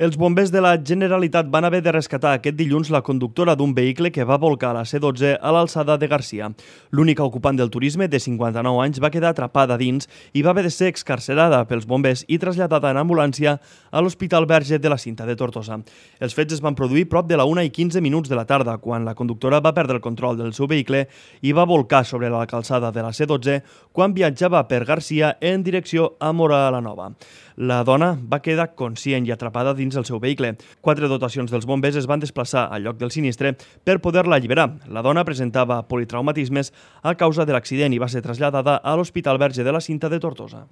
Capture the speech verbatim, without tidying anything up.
Els bombers de la Generalitat van haver de rescatar aquest dilluns la conductora d'un vehicle que va volcar a la C dotze a l'alçada de Garcia. L'única ocupant del turisme, de cinquanta-nou anys, va quedar atrapada dins i va haver de ser excarcerada pels bombers i traslladada en ambulància a l'Hospital Verge de la Cinta de Tortosa. Els fets es van produir prop de la una i quinze minuts de la tarda, quan la conductora va perdre el control del seu vehicle i va volcar sobre la calçada de la C dotze quan viatjava per Garcia en direcció a Móra la Nova. La dona va quedar conscient i atrapada dins el seu vehicle. Quatre dotacions dels bombers es van desplaçar al lloc del sinistre per poder-la alliberar. La dona presentava politraumatismes a causa de l'accident i va ser traslladada a l'Hospital Verge de la Cinta de Tortosa.